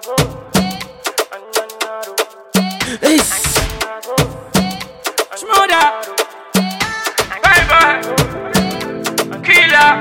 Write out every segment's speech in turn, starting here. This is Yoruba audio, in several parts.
Shmoda, bye killer,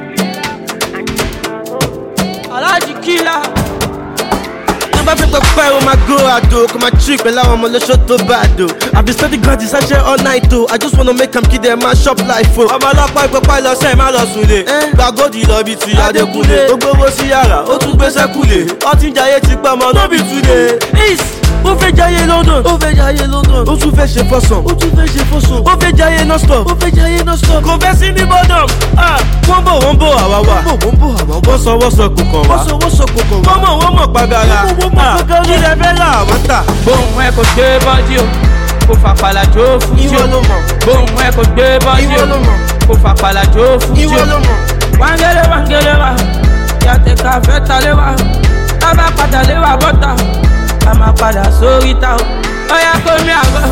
Alaji killer. Never pick up fire on my go out do. Come my trick, but I'm on the shot to bad do. I've been studying gratis, I share all night too. I just wanna make them kid them my shop life for. I'm a lock my pile, say my loss with it. Go the lobby to Adekule. Ogo Sierra, O to Besakule. All in Jaya Chipa, no be today. Ó fẹ́ jayé London, ó fẹ́ jayé London, ó tún fẹ́ ṣe fọ́sàn, ó tún fẹ́ ṣe fọ́sàn, ó fẹ́ jayé non-stop, ó fẹ́ jayé non-stop. Kò fẹ́ sí ní bọ́dọ̀m, wọ́n bọ̀ àwa wà, wọ́n sọ kò kàn wá, wọ́n mọ̀ pàgàrà, kí lẹ fẹ́ là wọ́n tà. Bóun ẹ kò gbé bọ́dí o, kò fàpàlà jó fún tí o. Bóun ẹ kò gbé bọ́dí o, kò fàpàlà jó fún tí o. Wangele wa, yàtẹ̀ ká fẹ́ ta lé wa, tábà padà lé wa bọ́tà. I'ma padà sórí ta o. Oya kómi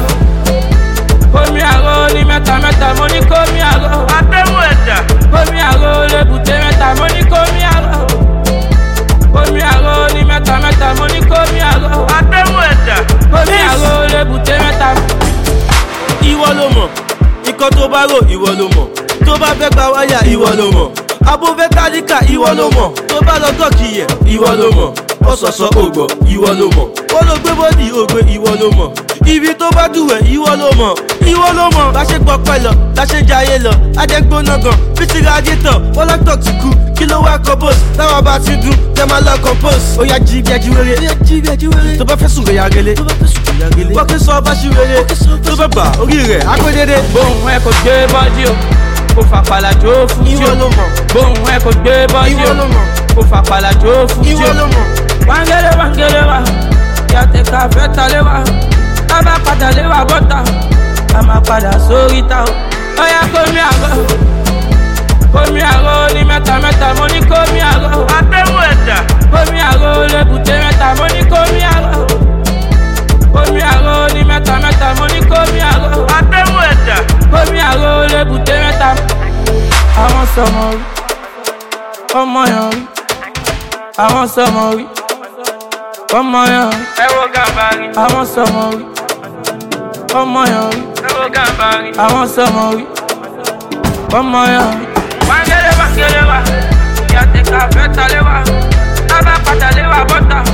àgọ́ ní mẹ́ta mo ní kómi àgọ́. Àtẹ̀wò ẹ̀dá. Kómi àgọ́ lébùté mẹ́ta mo ní kómi àgọ́. Kómi àgọ́ ní mẹ́ta mo ní kómi àgọ́. Àtẹ̀wò ẹ̀dá. Kómi àgọ́ lébùté mẹ́ta. Ìwọ ló mọ̀, ikọ̀ tó bá rò ìwọ ló mọ̀, tó bá fẹ́ gba wáyà ìwọ ló mọ̀, abó fẹ́ tálíkà ìwọ ló mọ̀, tó bá lọ tọ́kì yẹ ìwọ ló mọ̀, ọ̀sọ̀ọ̀sọ̀ ògbọ̀ ìwọ ló mọ̀, ó ló gbé bọ́dì ògbé ìwọ ló mọ̀, ibi tó bá dùwẹ̀ ìwọ ló mọ̀, bá ṣe gbọ́ pẹ́ lọ, bá ṣe jayé lọ, ajẹ́gbóná gan, bí ti radiator, bọ́láktọ̀ ti kú, kí ló wá compose, táwọn bá ti dùn, tẹ́ máa lọ compose. Ó yá jí bí ẹjú tó bá fẹ́ sùn rẹ̀ yàgẹ́lẹ́, wọ́n kí sọ bá ṣì rere, tó bá bà orí rẹ̀ agbẹ́dẹ́dẹ́. Bóun ẹ kò gbé bọ́dí o, kò fàpàlà jó fún tí o. Bóun ẹ kò gbé bọ́dí o, kò fàpàlà jó fún tí o. Wangele wa, yàtẹ̀ ká fẹ́ ta lé wa, tábà padà lé wa bọ́tà. I'ma padà sórí ta o. Oya kómi àgọ́ ní mẹ́ta mo ní kómi àgọ́. Àtẹ̀wò ẹ̀dá. Kómi àgọ́ lébùté mẹ́ta mo ní kómi àgọ́. Kómi àgọ́ ní mẹ́ta mo ní kómi àgọ́. Àtẹ̀wò ẹ̀dá. Kómi àgọ́ lébùté mẹ́ta. Àwọn sọmọ rí, ọmọ yàn rí. Àwọn sọmọ rí, ọmọ yàn rí. Ẹ wo Gàmbàrí. Àwọn sọmọ rí, ọmọ yàn rí. Ẹ wo Gàmbàrí. Àwọn sọmọ rí, ọmọ yàn rí. Wangele wa, yàtẹ̀ ká fẹ́ ta lé wa, tábà padà lé wa bọ́tà.